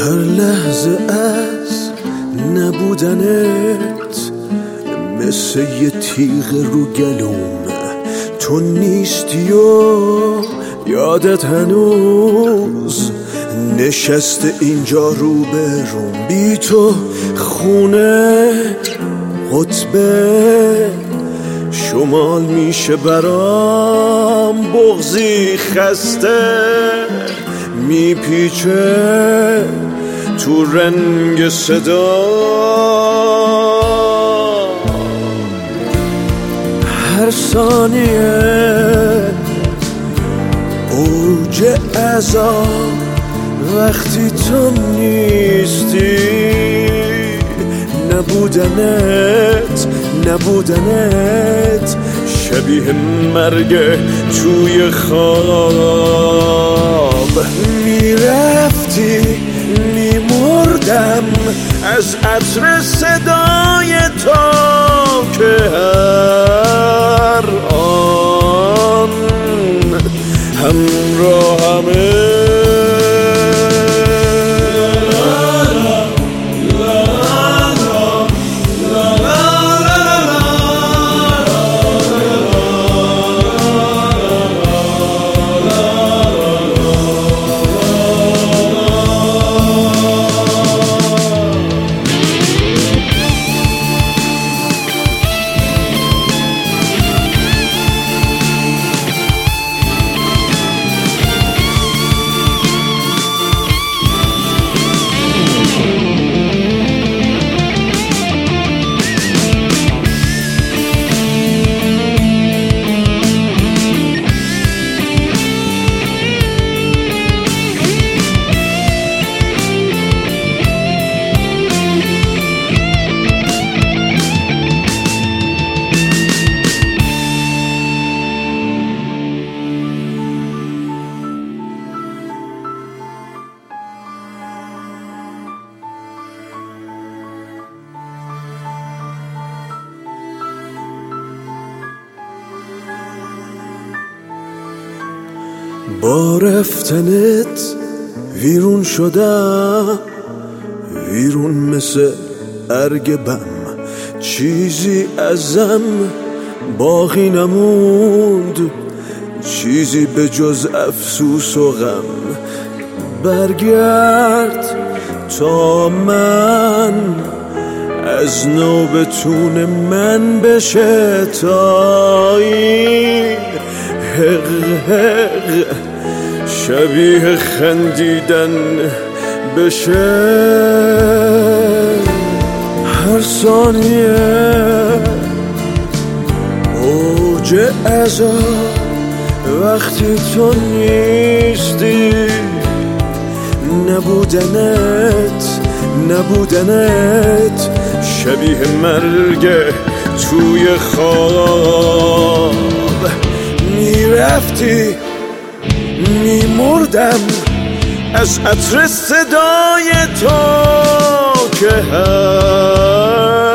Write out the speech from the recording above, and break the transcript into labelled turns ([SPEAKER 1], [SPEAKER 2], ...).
[SPEAKER 1] هر لحظه از نبودنت مثل یه تیغ رو گلوم، تو نیستی و یادت هنوز نشسته اینجا رو به روم. بی تو خونه قطبه شمال میشه برام، بغضی خسته میپیچه تو رنگ صدا. هر ثانیه اوج عذاب وقتی تو نیستی. نبودنت شبیه مرگ توی خواب. میرفتی میمردم از عطر صدای تو که هر آن همراهمه. با رفتنت ویرون شدم، ویرون مثل ارگ بم. چیزی ازم باقی نموند، چیزی به جز افسوس و غم. برگرد تا من از نو بتون من بشه، تا این حق شبیه خندیدن بشه. هر ثانیه اوج عذاب وقتی تو نیستی. نبودنت شبیه مرگ توی خواب. میرفتی میمردم از عطر صدای تو که هر